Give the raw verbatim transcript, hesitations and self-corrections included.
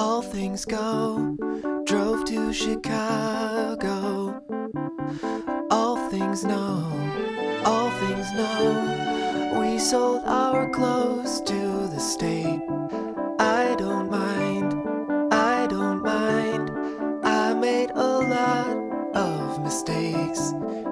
all things go. Drove to Chicago. All things know, all things know. We sold our clothes to the state. I don't mind, I don't mind. I made a lot of mistakes.